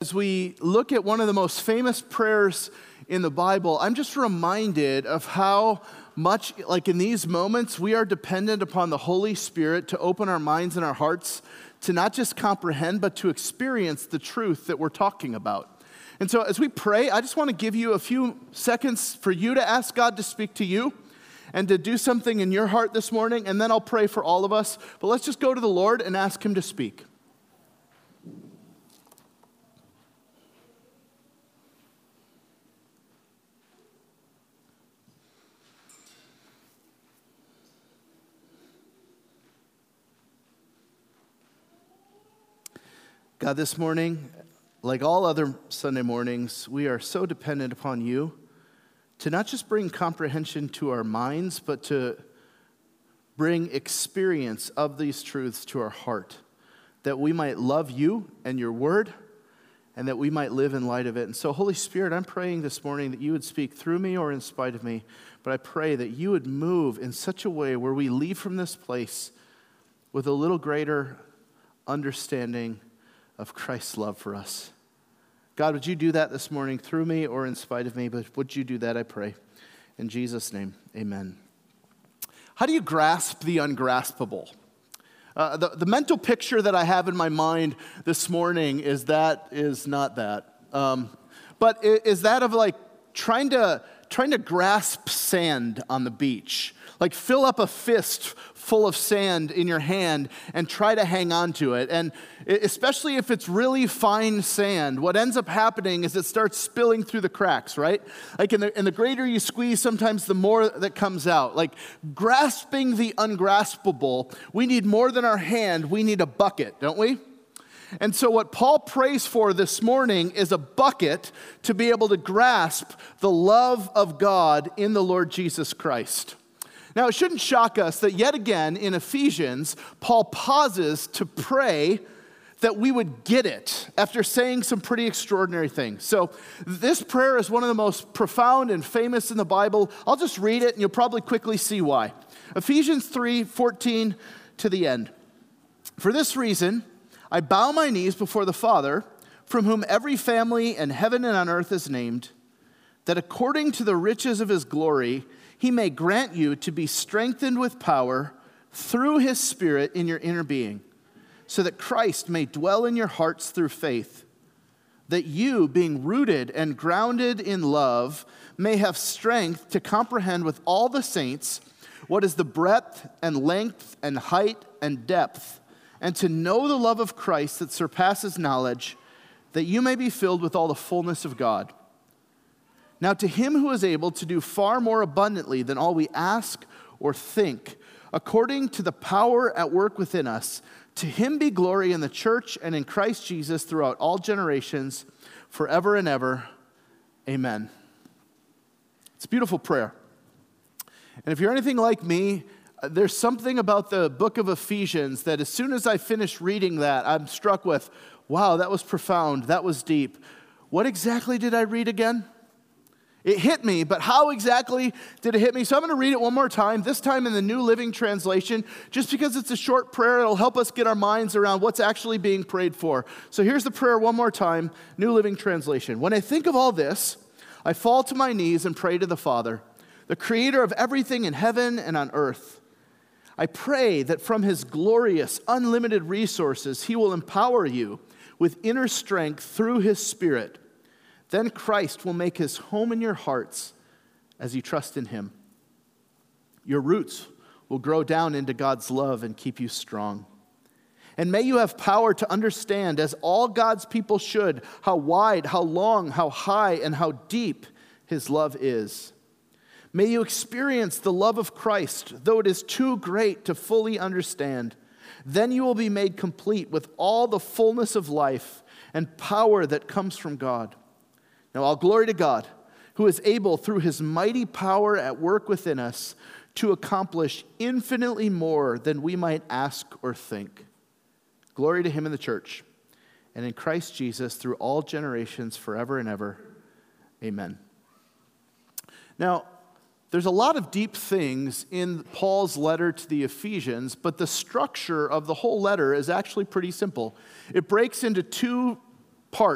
as we look at one of the most famous prayers in the Bible, I'm just reminded of how much, like in these moments, we are dependent upon the Holy Spirit to open our minds and our hearts to not just comprehend, but to experience the truth that we're talking about. And so as we pray, I just want to give you a few seconds for you to ask God to speak to you and to do something in your heart this morning, and then I'll pray for all of us. But let's just go to the Lord and ask Him to speak. God, this morning, like all other Sunday mornings, we are so dependent upon you to not just bring comprehension to our minds, but to bring experience of these truths to our heart, that we might love you and your word, and that we might live in light of it. And so, Holy Spirit, I'm praying this morning that you would speak through me or in spite of me, but I pray that you would move in such a way where we leave from this place with a little greater understanding of Christ's love for us. God, would you do that this morning through me or in spite of me? But would you do that, I pray. In Jesus' name, amen. How do you grasp the ungraspable? The mental picture that I have in my mind this morning is not that. But is that of like trying to grasp sand on the beach. Like fill up a fist full of sand in your hand and try to hang on to it. And especially if it's really fine sand, what ends up happening is it starts spilling through the cracks, right? Like in the greater you squeeze, sometimes the more that comes out. Like grasping the ungraspable, we need more than our hand, we need a bucket, don't we? And so what Paul prays for this morning is a bucket to be able to grasp the love of God in the Lord Jesus Christ. Now, it shouldn't shock us that yet again in Ephesians, Paul pauses to pray that we would get it after saying some pretty extraordinary things. So this prayer is one of the most profound and famous in the Bible. I'll just read it and you'll probably quickly see why. Ephesians 3:14 to the end. For this reason, I bow my knees before the Father, from whom every family in heaven and on earth is named, that according to the riches of his glory, he may grant you to be strengthened with power through his Spirit in your inner being, so that Christ may dwell in your hearts through faith, that you, being rooted and grounded in love, may have strength to comprehend with all the saints what is the breadth and length and height and depth, and to know the love of Christ that surpasses knowledge, that you may be filled with all the fullness of God. Now to him who is able to do far more abundantly than all we ask or think, according to the power at work within us, to him be glory in the church and in Christ Jesus throughout all generations, forever and ever. Amen. It's a beautiful prayer. And if you're anything like me, there's something about the book of Ephesians that as soon as I finish reading that, I'm struck with, wow, that was profound, that was deep. What exactly did I read again? It hit me, but how exactly did it hit me? So I'm going to read it one more time, this time in the New Living Translation, just because it's a short prayer. It'll help us get our minds around what's actually being prayed for. So here's the prayer one more time, New Living Translation. When I think of all this, I fall to my knees and pray to the Father, the creator of everything in heaven and on earth. I pray that from his glorious, unlimited resources, he will empower you with inner strength through his Spirit. Then Christ will make his home in your hearts as you trust in him. Your roots will grow down into God's love and keep you strong. And may you have power to understand, as all God's people should, how wide, how long, how high, and how deep his love is. May you experience the love of Christ, though it is too great to fully understand. Then you will be made complete with all the fullness of life and power that comes from God. Now, all glory to God, who is able, through his mighty power at work within us, to accomplish infinitely more than we might ask or think. Glory to him in the church, and in Christ Jesus through all generations, forever and ever. Amen. Now, there's a lot of deep things in Paul's letter to the Ephesians, but the structure of the whole letter is actually pretty simple. It breaks into two parts,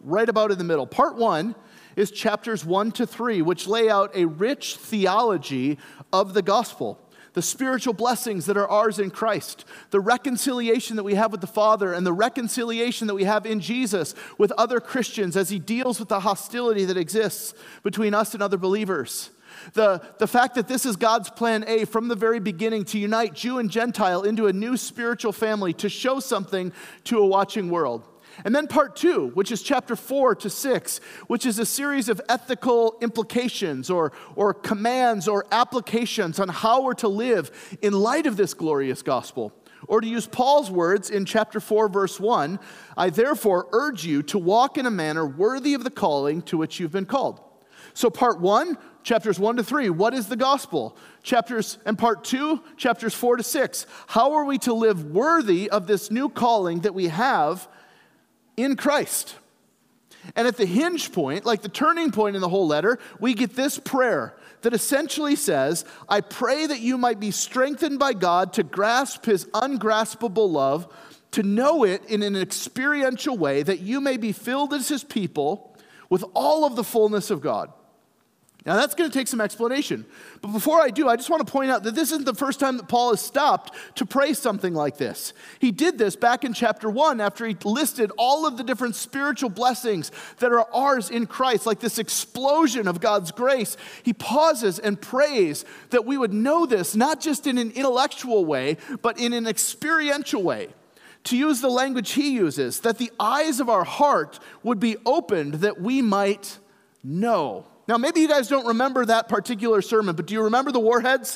right about in the middle. Part 1 is chapters 1 to 3, which lay out a rich theology of the gospel, the spiritual blessings that are ours in Christ, the reconciliation that we have with the Father, and the reconciliation that we have in Jesus with other Christians as he deals with the hostility that exists between us and other believers. The fact that this is God's plan A from the very beginning to unite Jew and Gentile into a new spiritual family to show something to a watching world. And then part 2, which is chapter 4 to 6, which is a series of ethical implications or commands or applications on how we're to live in light of this glorious gospel. Or to use Paul's words in chapter 4, verse 1, I therefore urge you to walk in a manner worthy of the calling to which you've been called. So part 1, chapters 1 to 3, what is the gospel? And part 2, chapters 4 to 6, how are we to live worthy of this new calling that we have in Christ? And at the hinge point, like the turning point in the whole letter, we get this prayer that essentially says, I pray that you might be strengthened by God to grasp his ungraspable love, to know it in an experiential way, that you may be filled as his people with all of the fullness of God. Now that's going to take some explanation. But before I do, I just want to point out that this isn't the first time that Paul has stopped to pray something like this. He did this back in chapter 1 after he listed all of the different spiritual blessings that are ours in Christ, like this explosion of God's grace. He pauses and prays that we would know this, not just in an intellectual way, but in an experiential way. To use the language he uses, that the eyes of our heart would be opened that we might know. Now, maybe you guys don't remember that particular sermon, but do you remember the Warheads?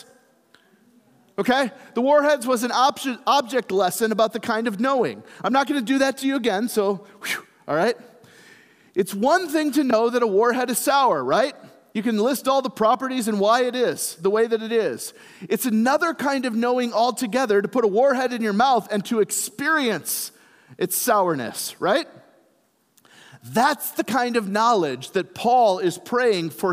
Okay? The Warheads was an object lesson about the kind of knowing. I'm not going to do that to you again, so, all right? It's one thing to know that a warhead is sour, right? You can list all the properties and why it is the way that it is. It's another kind of knowing altogether to put a warhead in your mouth and to experience its sourness, right? That's the kind of knowledge that Paul is praying for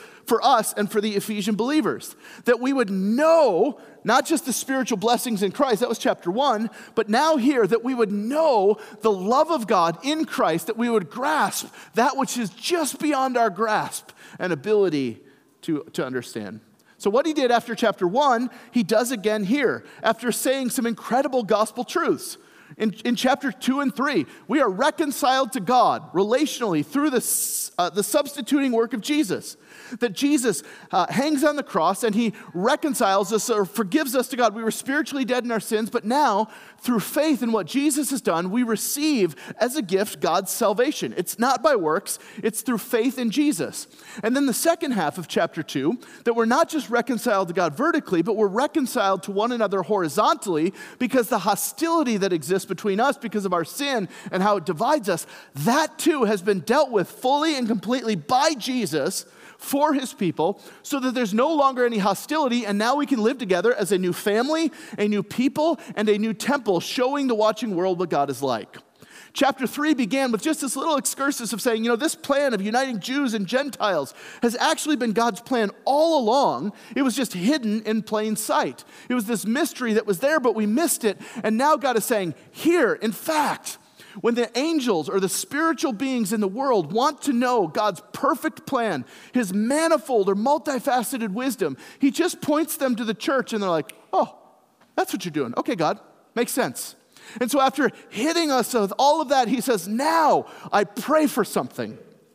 us and for the Ephesian believers. That we would know not just the spiritual blessings in Christ, that was chapter 1, but now here that we would know the love of God in Christ, that we would grasp that which is just beyond our grasp and ability to understand. So what he did after chapter 1, he does again here, after saying some incredible gospel truths. In chapter 2 and 3, we are reconciled to God relationally through the substituting work of Jesus. That Jesus hangs on the cross and he reconciles us or forgives us to God. We were spiritually dead in our sins, but now through faith in what Jesus has done, we receive as a gift God's salvation. It's not by works, it's through faith in Jesus. And then the second half of chapter 2, that we're not just reconciled to God vertically, but we're reconciled to one another horizontally because the hostility that exists between us because of our sin and how it divides us, that too has been dealt with fully and completely by Jesus for his people, so that there's no longer any hostility, and now we can live together as a new family, a new people, and a new temple, showing the watching world what God is like. Chapter 3 began with just this little excursus of saying, this plan of uniting Jews and Gentiles has actually been God's plan all along. It was just hidden in plain sight. It was this mystery that was there, but we missed it, and now God is saying, here, in fact, when the angels or the spiritual beings in the world want to know God's perfect plan, his manifold or multifaceted wisdom, he just points them to the church and they're like, oh, that's what you're doing. Okay, God, makes sense. And so after hitting us with all of that, he says, now I pray for something.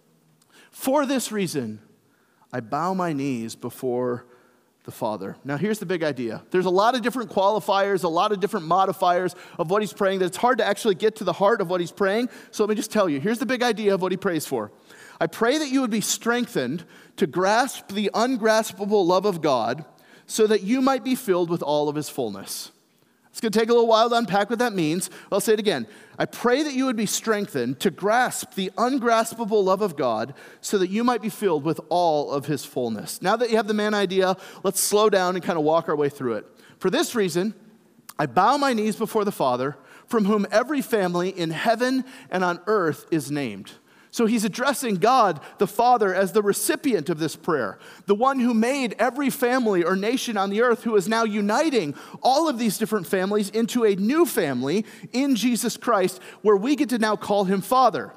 For this reason, I bow my knees before the Father. Now here's the big idea. There's a lot of different qualifiers, a lot of different modifiers of what he's praying that it's hard to actually get to the heart of what he's praying. So let me just tell you, here's the big idea of what he prays for. I pray that you would be strengthened to grasp the ungraspable love of God so that you might be filled with all of his fullness. It's going to take a little while to unpack what that means. I'll say it again. I pray that you would be strengthened to grasp the ungraspable love of God so that you might be filled with all of his fullness. Now that you have the main idea, let's slow down and kind of walk our way through it. For this reason, I bow my knees before the Father, from whom every family in heaven and on earth is named. So he's addressing God, the Father, as the recipient of this prayer, the one who made every family or nation on the earth, who is now uniting all of these different families into a new family in Jesus Christ, where we get to now call him Father.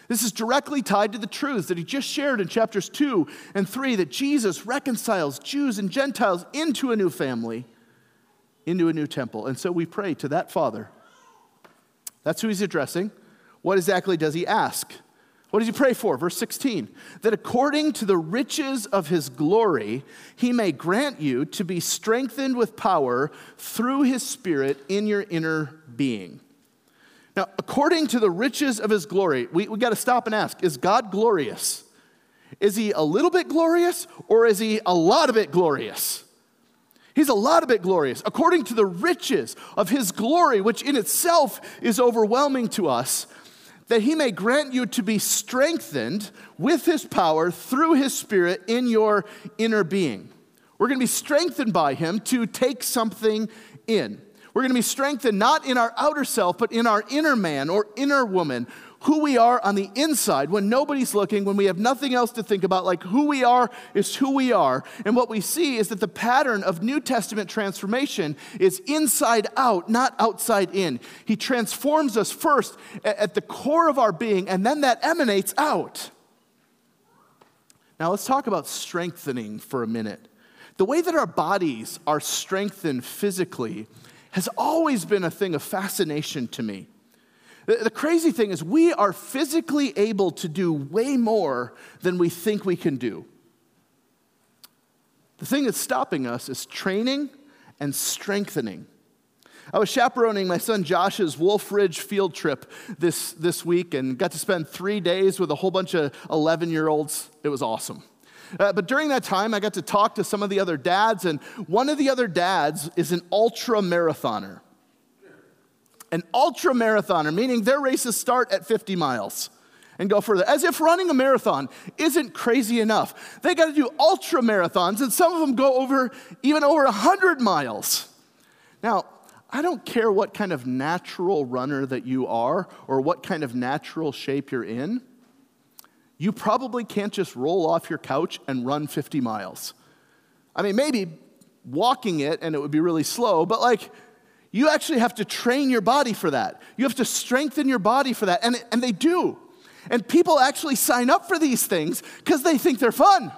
This is directly tied to the truths that he just shared in chapters 2 and 3, that Jesus reconciles Jews and Gentiles into a new family, into a new temple. And so we pray to that Father. That's who he's addressing. What exactly does he ask? What does he pray for? Verse 16, that according to the riches of his glory, he may grant you to be strengthened with power through his Spirit in your inner being. Now, according to the riches of his glory, we got to stop and ask, is God glorious? Is he a little bit glorious, or is he a lot of it glorious? He's a lot of it glorious. According to the riches of his glory, which in itself is overwhelming to us, that he may grant you to be strengthened with his power through his Spirit in your inner being. We're going to be strengthened by him to take something in. We're going to be strengthened not in our outer self, but in our inner man or inner woman, who we are on the inside when nobody's looking, when we have nothing else to think about. Like, who we are is who we are. And what we see is that the pattern of New Testament transformation is inside out, not outside in. He transforms us first at the core of our being, and then that emanates out. Now let's talk about strengthening for a minute. The way that our bodies are strengthened physically has always been a thing of fascination to me. The crazy thing is we are physically able to do way more than we think we can do. The thing that's stopping us is training and strengthening. I was chaperoning my son Josh's Wolf Ridge field trip this week and got to spend 3 days with a whole bunch of 11-year-olds. It was awesome. But during that time, I got to talk to some of the other dads, and one of the other dads is an ultra-marathoner. An ultra-marathoner, meaning their races start at 50 miles and go further. As if running a marathon isn't crazy enough. They got to do ultra-marathons, and some of them go even over 100 miles. Now, I don't care what kind of natural runner that you are or what kind of natural shape you're in. You probably can't just roll off your couch and run 50 miles. I mean, maybe walking it and it would be really slow, but you actually have to train your body for that. You have to strengthen your body for that, and they do. And people actually sign up for these things because they think they're fun.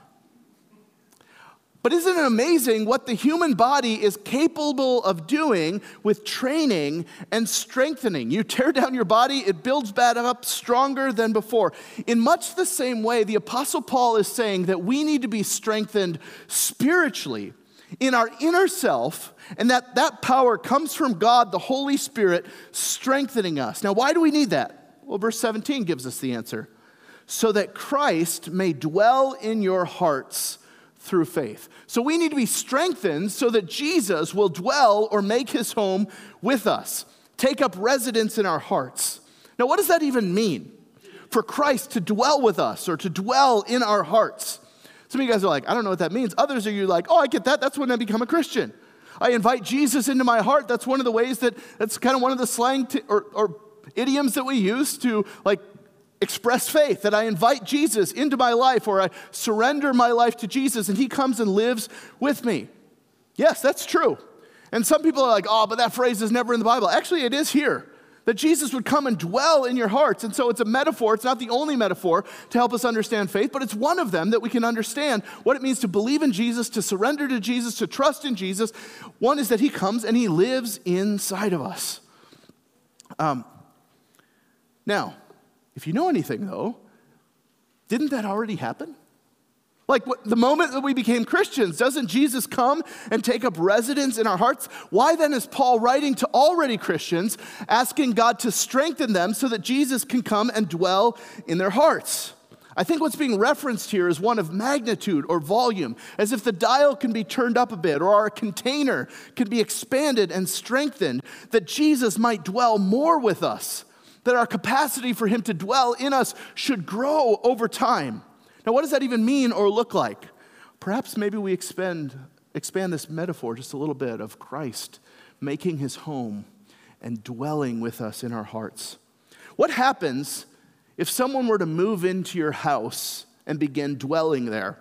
But isn't it amazing what the human body is capable of doing with training and strengthening? You tear down your body, it builds back up stronger than before. In much the same way, the Apostle Paul is saying that we need to be strengthened spiritually in our inner self, and that power comes from God, the Holy Spirit, strengthening us. Now, why do we need that? Well, verse 17 gives us the answer. So that Christ may dwell in your hearts through faith. So we need to be strengthened so that Jesus will dwell or make his home with us, take up residence in our hearts. Now, what does that even mean? For Christ to dwell with us or to dwell in our hearts. Some of you guys are like, I don't know what that means. Others of you are like, oh, I get that. That's when I become a Christian. I invite Jesus into my heart. That's one of the ways that's kind of one of the slang or idioms that we use to express faith, that I invite Jesus into my life, or I surrender my life to Jesus and he comes and lives with me. Yes, that's true. And some people are like, oh, but that phrase is never in the Bible. Actually, it is here, that Jesus would come and dwell in your hearts. And so it's a metaphor. It's not the only metaphor to help us understand faith, but it's one of them that we can understand what it means to believe in Jesus, to surrender to Jesus, to trust in Jesus. One is that he comes and he lives inside of us. Now, if you know anything, though, didn't that already happen? The moment that we became Christians, doesn't Jesus come and take up residence in our hearts? Why then is Paul writing to already Christians, asking God to strengthen them so that Jesus can come and dwell in their hearts? I think what's being referenced here is one of magnitude or volume, as if the dial can be turned up a bit or our container can be expanded and strengthened, that Jesus might dwell more with us, that our capacity for him to dwell in us should grow over time. Now, what does that even mean or look like? Perhaps maybe we expand this metaphor just a little bit of Christ making his home and dwelling with us in our hearts. What happens if someone were to move into your house and begin dwelling there?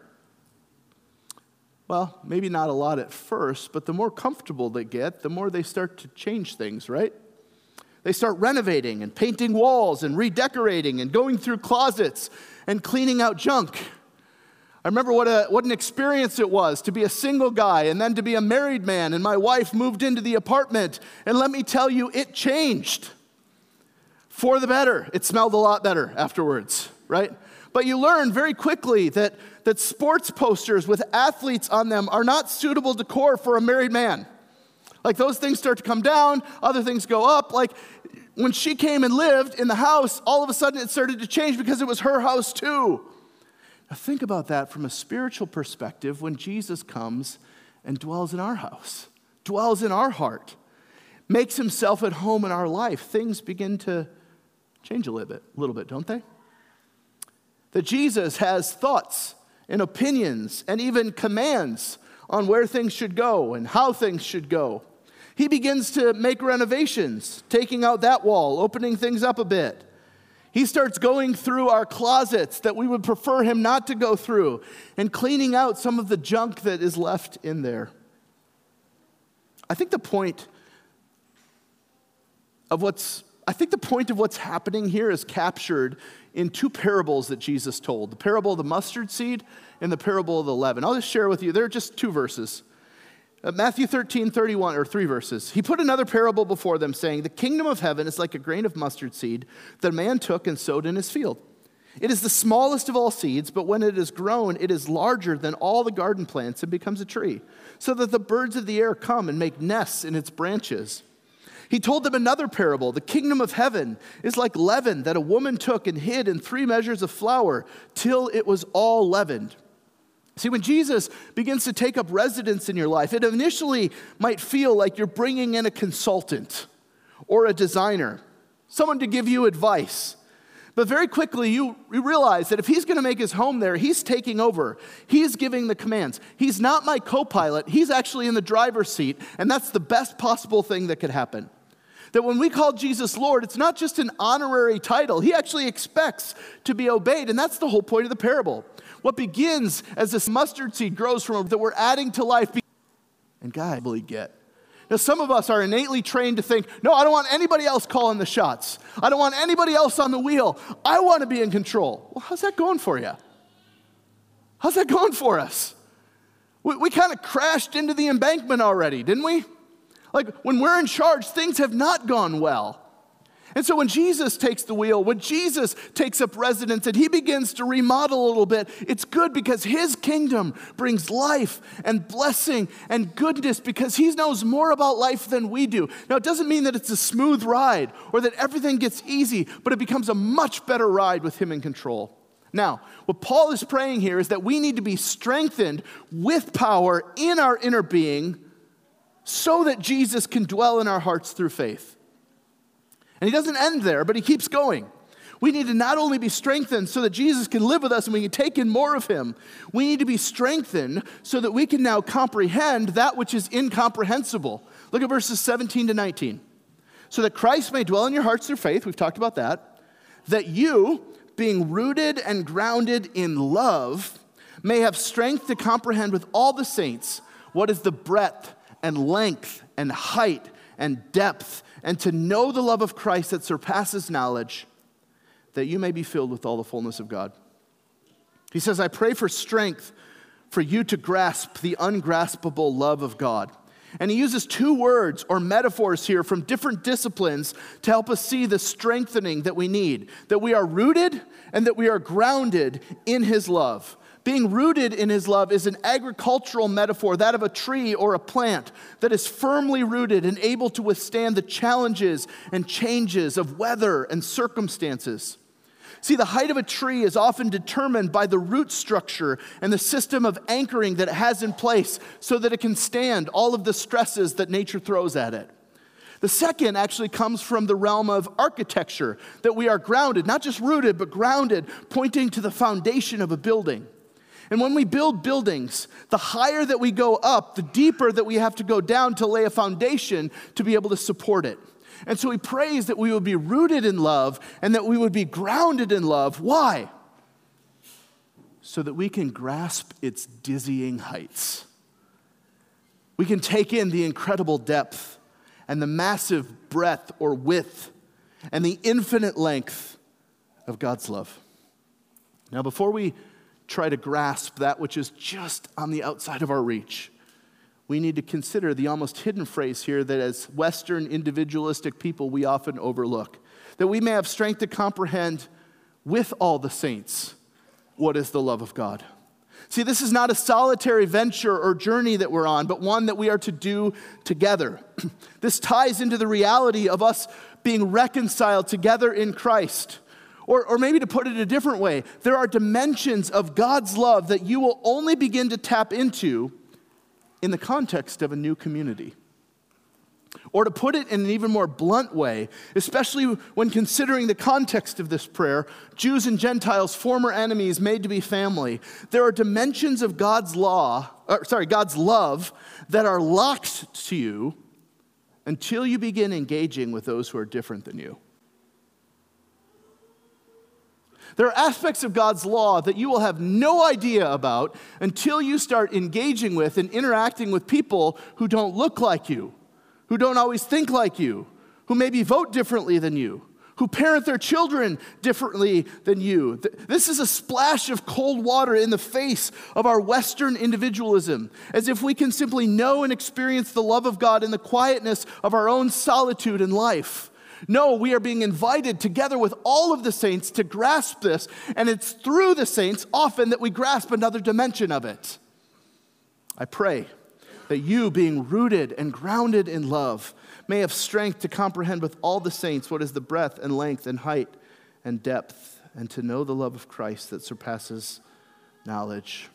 Well, maybe not a lot at first, but the more comfortable they get, the more they start to change things, right? They start renovating and painting walls and redecorating and going through closets and cleaning out junk. I remember what an experience it was to be a single guy and then to be a married man, and my wife moved into the apartment, and let me tell you, it changed for the better. It smelled a lot better afterwards, right? But you learn very quickly that sports posters with athletes on them are not suitable decor for a married man. Like, those things start to come down, other things go up. Like, when she came and lived in the house, all of a sudden it started to change because it was her house too. Now think about that from a spiritual perspective when Jesus comes and dwells in our house, dwells in our heart, makes himself at home in our life. Things begin to change a little bit, don't they? That Jesus has thoughts and opinions and even commands on where things should go and how things should go. He begins to make renovations, taking out that wall, opening things up a bit. He starts going through our closets that we would prefer him not to go through and cleaning out some of the junk that is left in there. I think the point of what's happening here is captured in two parables that Jesus told. The parable of the mustard seed and the parable of the leaven. I'll just share with you. They're just two verses. Matthew 13:31, or 3 verses. He put another parable before them, saying, "The kingdom of heaven is like a grain of mustard seed that a man took and sowed in his field. It is the smallest of all seeds, but when it is grown, it is larger than all the garden plants and becomes a tree, so that the birds of the air come and make nests in its branches." He told them another parable. "The kingdom of heaven is like leaven that a woman took and hid in 3 measures of flour till it was all leavened." See, when Jesus begins to take up residence in your life, it initially might feel like you're bringing in a consultant or a designer, someone to give you advice. But very quickly, you realize that if he's going to make his home there, he's taking over. He's giving the commands. He's not my co-pilot. He's actually in the driver's seat, and that's the best possible thing that could happen. That when we call Jesus Lord, it's not just an honorary title. He actually expects to be obeyed, and that's the whole point of the parable. What begins as this mustard seed grows from that we're adding to life, and God will get. Now, some of us are innately trained to think, no, I don't want anybody else calling the shots. I don't want anybody else on the wheel. I want to be in control. Well, how's that going for you? How's that going for us? We kind of crashed into the embankment already, didn't we? Like, when we're in charge, things have not gone well. And so when Jesus takes the wheel, when Jesus takes up residence and he begins to remodel a little bit, it's good because his kingdom brings life and blessing and goodness because he knows more about life than we do. Now, it doesn't mean that it's a smooth ride or that everything gets easy, but it becomes a much better ride with him in control. Now, what Paul is praying here is that we need to be strengthened with power in our inner being so that Jesus can dwell in our hearts through faith. And he doesn't end there, but he keeps going. We need to not only be strengthened so that Jesus can live with us and we can take in more of him, we need to be strengthened so that we can now comprehend that which is incomprehensible. Look at verses 17 to 19. So that Christ may dwell in your hearts through faith, we've talked about that you, being rooted and grounded in love, may have strength to comprehend with all the saints what is the breadth and length and height and depth, and to know the love of Christ that surpasses knowledge, that you may be filled with all the fullness of God. He says, I pray for strength for you to grasp the ungraspable love of God. And he uses 2 words or metaphors here from different disciplines to help us see the strengthening that we need, that we are rooted and that we are grounded in his love. Being rooted in his love is an agricultural metaphor, that of a tree or a plant that is firmly rooted and able to withstand the challenges and changes of weather and circumstances. See, the height of a tree is often determined by the root structure and the system of anchoring that it has in place so that it can stand all of the stresses that nature throws at it. The second actually comes from the realm of architecture, that we are grounded, not just rooted, but grounded, pointing to the foundation of a building. And when we build buildings, the higher that we go up, the deeper that we have to go down to lay a foundation to be able to support it. And so he prays that we would be rooted in love and that we would be grounded in love. Why? So that we can grasp its dizzying heights. We can take in the incredible depth and the massive breadth or width and the infinite length of God's love. Now, before we try to grasp that which is just on the outside of our reach, we need to consider the almost hidden phrase here that as Western individualistic people we often overlook, that we may have strength to comprehend with all the saints what is the love of God. See, this is not a solitary venture or journey that we're on, but one that we are to do together. This ties into the reality of us being reconciled together in Christ. Or maybe to put it a different way, there are dimensions of God's love that you will only begin to tap into in the context of a new community. Or to put it in an even more blunt way, especially when considering the context of this prayer, Jews and Gentiles, former enemies made to be family, there are dimensions of God's love that are locked to you until you begin engaging with those who are different than you. There are aspects of God's law that you will have no idea about until you start engaging with and interacting with people who don't look like you, who don't always think like you, who maybe vote differently than you, who parent their children differently than you. This is a splash of cold water in the face of our Western individualism, as if we can simply know and experience the love of God in the quietness of our own solitude in life. No, we are being invited together with all of the saints to grasp this, and it's through the saints often that we grasp another dimension of it. I pray that you, being rooted and grounded in love, may have strength to comprehend with all the saints what is the breadth and length and height and depth, and to know the love of Christ that surpasses knowledge.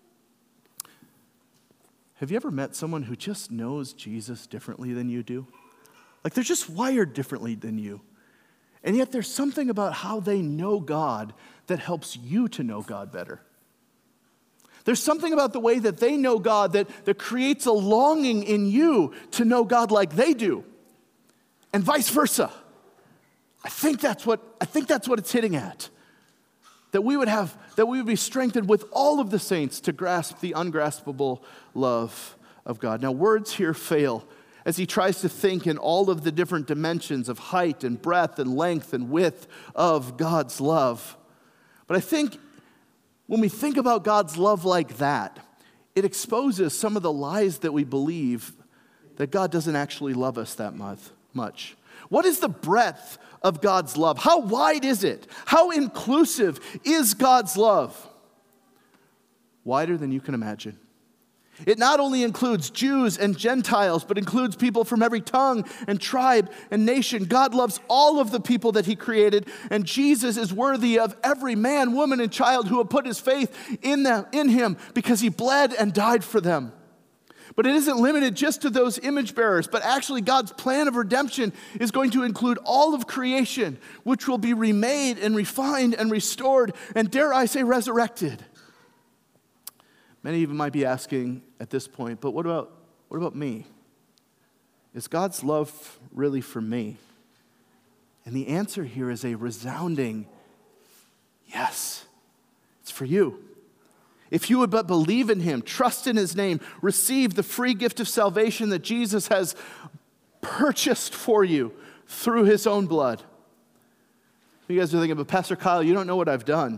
Have you ever met someone who just knows Jesus differently than you do? Like they're just wired differently than you. And yet there's something about how they know God that helps you to know God better. There's something about the way that they know God that creates a longing in you to know God like they do. And vice versa. I think that's what it's hitting at. That we would be strengthened with all of the saints to grasp the ungraspable love of God. Now, words here fail as he tries to think in all of the different dimensions of height and breadth and length and width of God's love. But I think when we think about God's love like that, it exposes some of the lies that we believe that God doesn't actually love us that much. What is the breadth of God's love? How wide is it? How inclusive is God's love? Wider than you can imagine. It not only includes Jews and Gentiles, but includes people from every tongue and tribe and nation. God loves all of the people that he created, and Jesus is worthy of every man, woman, and child who will put his faith in him because he bled and died for them. But it isn't limited just to those image bearers, but actually God's plan of redemption is going to include all of creation, which will be remade and refined and restored, and dare I say resurrected. Many of you might be asking at this point, but what about me? Is God's love really for me? And the answer here is a resounding yes. It's for you. If you would but believe in him, trust in his name, receive the free gift of salvation that Jesus has purchased for you through his own blood. You guys are thinking, but Pastor Kyle, you don't know what I've done.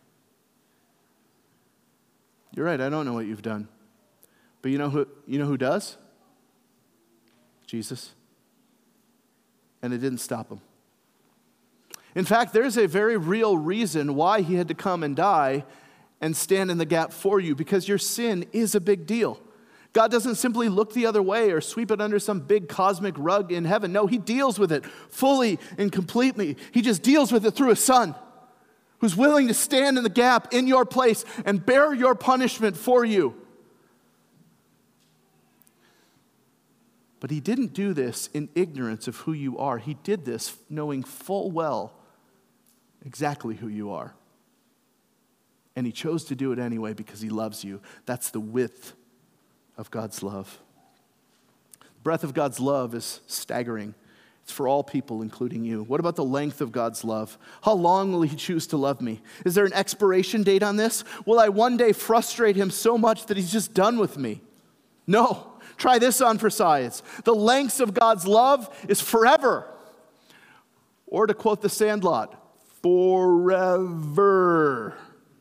You're right, I don't know what you've done. But you know who does? Jesus. And it didn't stop him. In fact, there's a very real reason why he had to come and die and stand in the gap for you, because your sin is a big deal. God doesn't simply look the other way or sweep it under some big cosmic rug in heaven. No, he deals with it fully and completely. He just deals with it through his son, who's willing to stand in the gap in your place and bear your punishment for you. But he didn't do this in ignorance of who you are. He did this knowing full well exactly who you are. And he chose to do it anyway because he loves you. That's the width of God's love. The breadth of God's love is staggering. It's for all people, including you. What about the length of God's love? How long will he choose to love me? Is there an expiration date on this? Will I one day frustrate him so much that he's just done with me? No. Try this on for size. The lengths of God's love is forever. Or to quote The Sandlot, forever.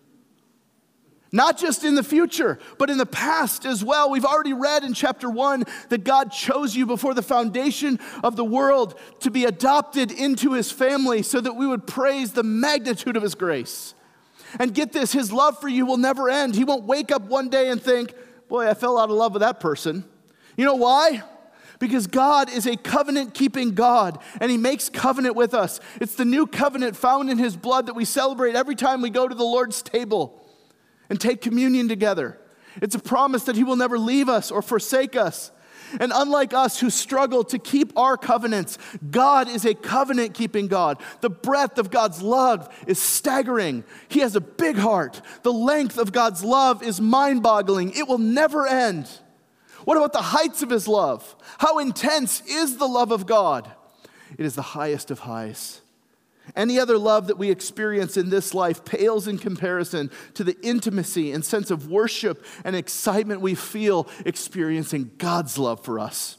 Not just in the future, but in the past as well. We've already read in chapter 1 that God chose you before the foundation of the world to be adopted into his family so that we would praise the magnitude of his grace. And get this, his love for you will never end. He won't wake up one day and think, boy, I fell out of love with that person. You know why? Because God is a covenant-keeping God, and he makes covenant with us. It's the new covenant found in his blood that we celebrate every time we go to the Lord's table and take communion together. It's a promise that he will never leave us or forsake us. And unlike us who struggle to keep our covenants, God is a covenant-keeping God. The breadth of God's love is staggering. He has a big heart. The length of God's love is mind-boggling. It will never end. What about the heights of his love? How intense is the love of God? It is the highest of highs. Any other love that we experience in this life pales in comparison to the intimacy and sense of worship and excitement we feel experiencing God's love for us.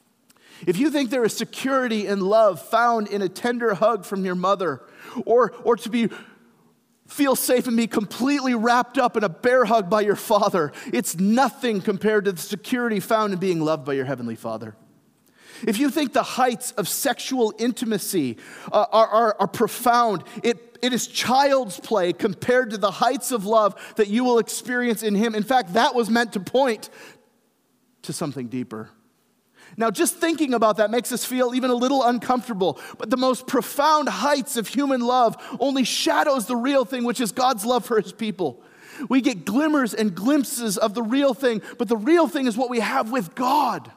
If you think there is security and love found in a tender hug from your mother, or to feel safe and be completely wrapped up in a bear hug by your father, it's nothing compared to the security found in being loved by your heavenly Father. If you think the heights of sexual intimacy are profound, it is child's play compared to the heights of love that you will experience in him. In fact, that was meant to point to something deeper. Now, just thinking about that makes us feel even a little uncomfortable, but the most profound heights of human love only shadows the real thing, which is God's love for his people. We get glimmers and glimpses of the real thing, but the real thing is what we have with God.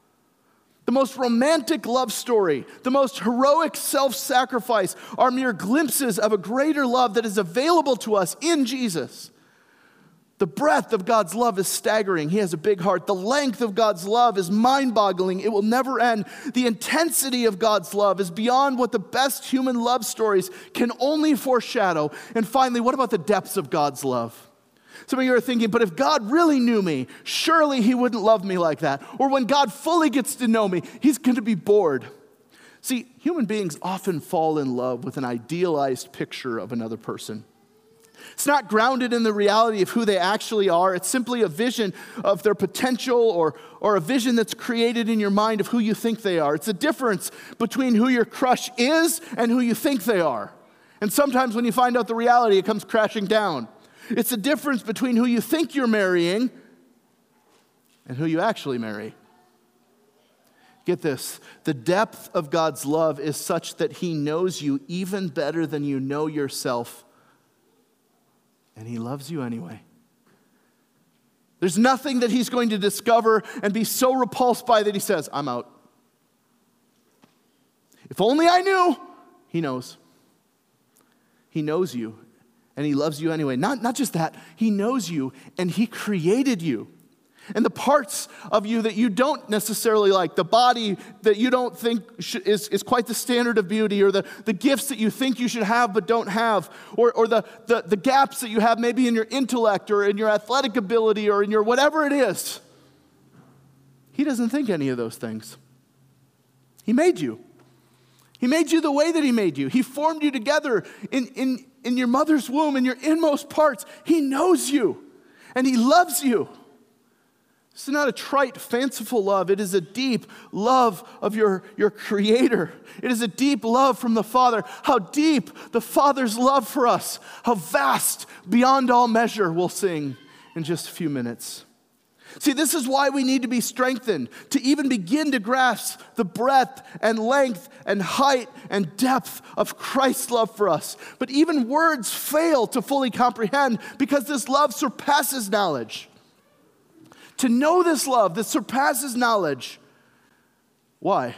The most romantic love story, the most heroic self-sacrifice are mere glimpses of a greater love that is available to us in Jesus. The breadth of God's love is staggering. He has a big heart. The length of God's love is mind-boggling. It will never end. The intensity of God's love is beyond what the best human love stories can only foreshadow. And finally, what about the depths of God's love? Some of you are thinking, but if God really knew me, surely he wouldn't love me like that. Or when God fully gets to know me, he's going to be bored. See, human beings often fall in love with an idealized picture of another person. It's not grounded in the reality of who they actually are. It's simply a vision of their potential or a vision that's created in your mind of who you think they are. It's a difference between who your crush is and who you think they are. And sometimes when you find out the reality, it comes crashing down. It's a difference between who you think you're marrying and who you actually marry. Get this, the depth of God's love is such that he knows you even better than you know yourself. And he loves you anyway. There's nothing that he's going to discover and be so repulsed by that he says, I'm out. If only I knew. He knows. He knows you, and he loves you anyway. Not just that, he knows you, and he created you. And the parts of you that you don't necessarily like, the body that you don't think is quite the standard of beauty, or the gifts that you think you should have but don't have, or the gaps that you have maybe in your intellect or in your athletic ability or in your whatever it is. He doesn't think any of those things. He made you. He made you the way that he made you. He formed you together in your mother's womb, in your inmost parts. He knows you, and he loves you. This is not a trite, fanciful love. It is a deep love of your Creator. It is a deep love from the Father. How deep the Father's love for us. How vast, beyond all measure, we'll sing in just a few minutes. See, this is why we need to be strengthened, to even begin to grasp the breadth and length and height and depth of Christ's love for us. But even words fail to fully comprehend because this love surpasses knowledge. To know this love that surpasses knowledge. Why?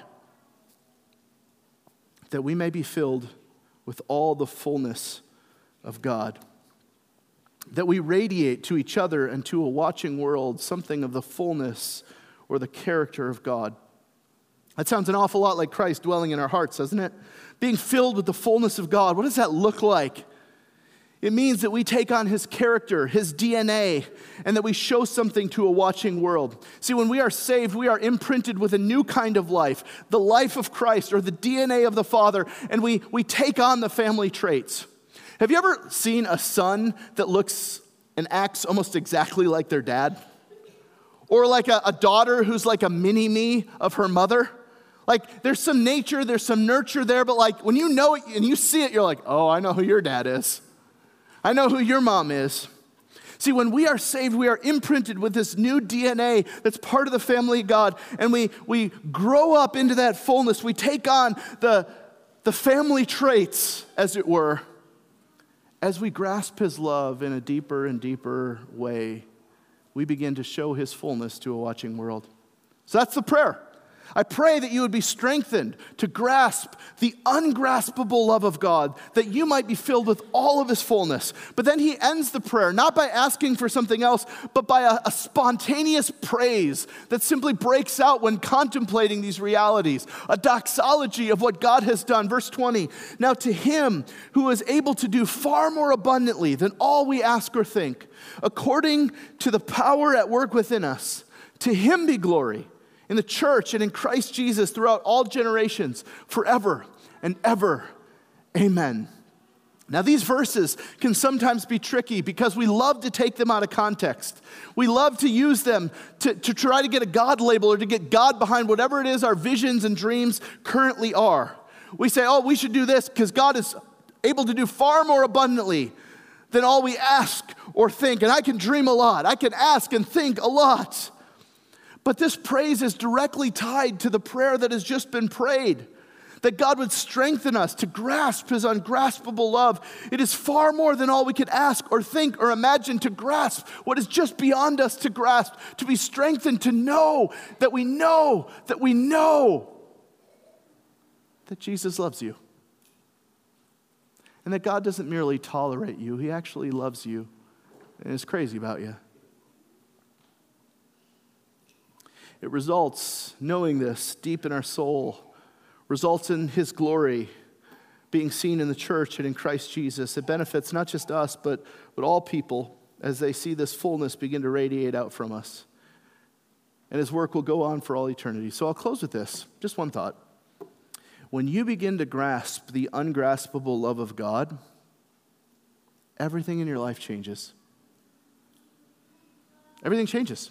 That we may be filled with all the fullness of God. That we radiate to each other and to a watching world something of the fullness or the character of God. That sounds an awful lot like Christ dwelling in our hearts, doesn't it? Being filled with the fullness of God. What does that look like? It means that we take on his character, his DNA, and that we show something to a watching world. See, when we are saved, we are imprinted with a new kind of life, the life of Christ, or the DNA of the Father, and we take on the family traits. Have you ever seen a son that looks and acts almost exactly like their dad? Or like a daughter who's like a mini-me of her mother? Like, there's some nature, there's some nurture there, but like, when you know it and you see it, you're like, oh, I know who your dad is. I know who your mom is. See, when we are saved, we are imprinted with this new DNA that's part of the family of God, and we grow up into that fullness. We take on the family traits, as it were, as we grasp his love in a deeper and deeper way. We begin to show his fullness to a watching world. So that's the prayer. I pray that you would be strengthened to grasp the ungraspable love of God, that you might be filled with all of his fullness. But then he ends the prayer, not by asking for something else, but by a spontaneous praise that simply breaks out when contemplating these realities, a doxology of what God has done. Verse 20, now to him who is able to do far more abundantly than all we ask or think, according to the power at work within us, to him be glory in the church and in Christ Jesus throughout all generations, forever and ever. Amen. Now, these verses can sometimes be tricky because we love to take them out of context. We love to use them to try to get a God label or to get God behind whatever it is our visions and dreams currently are. We say, oh, we should do this because God is able to do far more abundantly than all we ask or think. And I can dream a lot. I can ask and think a lot. But this praise is directly tied to the prayer that has just been prayed, that God would strengthen us to grasp his ungraspable love. It is far more than all we could ask or think or imagine, to grasp what is just beyond us to grasp, to be strengthened to know that we know that we know that Jesus loves you. And that God doesn't merely tolerate you, he actually loves you and is crazy about you. It results, knowing this deep in our soul, results in his glory being seen in the church and in Christ Jesus. It benefits not just us, but all people as they see this fullness begin to radiate out from us. And his work will go on for all eternity. So I'll close with this, just one thought. When you begin to grasp the ungraspable love of God, everything in your life changes. Everything changes.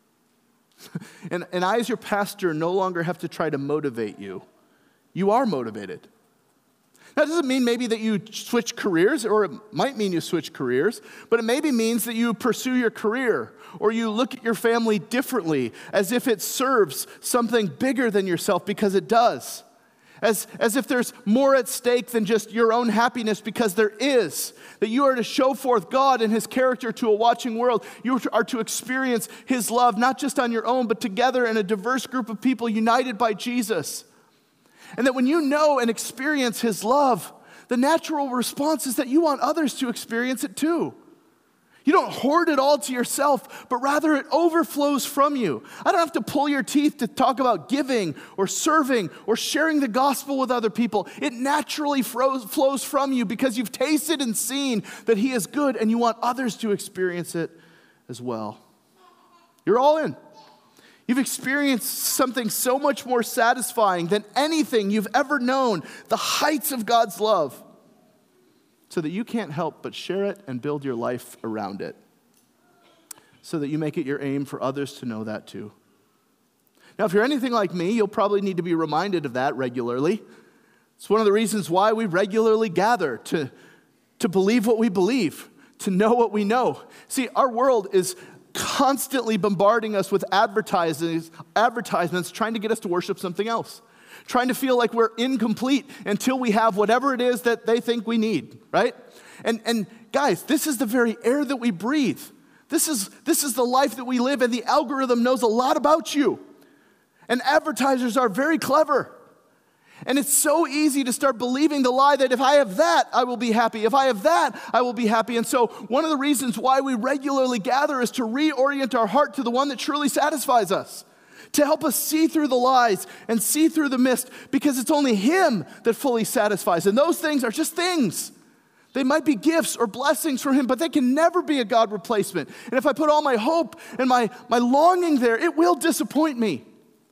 And I, as your pastor, no longer have to try to motivate you. You are motivated. That doesn't mean maybe that you switch careers, or it might mean you switch careers, but it maybe means that you pursue your career, or you look at your family differently, as if it serves something bigger than yourself, because it does. As if there's more at stake than just your own happiness, because there is. That you are to show forth God and his character to a watching world. You are to experience his love, not just on your own, but together in a diverse group of people united by Jesus. And that when you know and experience his love, the natural response is that you want others to experience it too. You don't hoard it all to yourself, but rather it overflows from you. I don't have to pull your teeth to talk about giving or serving or sharing the gospel with other people. It naturally flows from you because you've tasted and seen that he is good, and you want others to experience it as well. You're all in. You've experienced something so much more satisfying than anything you've ever known, the heights of God's love, so that you can't help but share it and build your life around it, so that you make it your aim for others to know that too. Now, if you're anything like me, you'll probably need to be reminded of that regularly. It's one of the reasons why we regularly gather, to believe what we believe, to know what we know. See, our world is constantly bombarding us with advertisements trying to get us to worship something else, trying to feel like we're incomplete until we have whatever it is that they think we need, right? And guys, this is the very air that we breathe. This is the life that we live, and the algorithm knows a lot about you. And advertisers are very clever. And it's so easy to start believing the lie that if I have that, I will be happy. If I have that, I will be happy. And so one of the reasons why we regularly gather is to reorient our heart to the one that truly satisfies us, to help us see through the lies and see through the mist, because it's only him that fully satisfies. And those things are just things. They might be gifts or blessings from him, but they can never be a God replacement. And if I put all my hope and my longing there, it will disappoint me.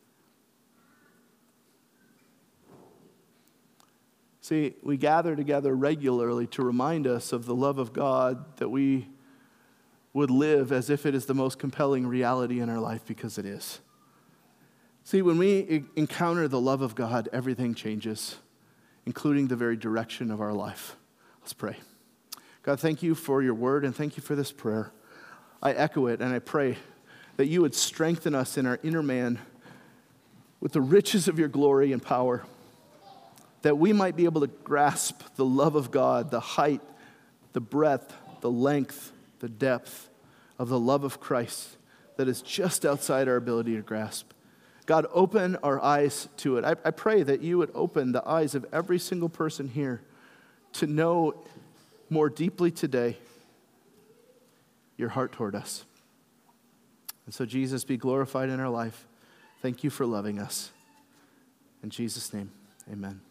See, we gather together regularly to remind us of the love of God, that we would live as if it is the most compelling reality in our life, because it is. See, when we encounter the love of God, everything changes, including the very direction of our life. Let's pray. God, thank you for your word, and thank you for this prayer. I echo it, and I pray that you would strengthen us in our inner man with the riches of your glory and power, that we might be able to grasp the love of God, the height, the breadth, the length, the depth of the love of Christ that is just outside our ability to grasp. God, open our eyes to it. I pray that you would open the eyes of every single person here to know more deeply today your heart toward us. And so, Jesus, be glorified in our life. Thank you for loving us. In Jesus' name, amen.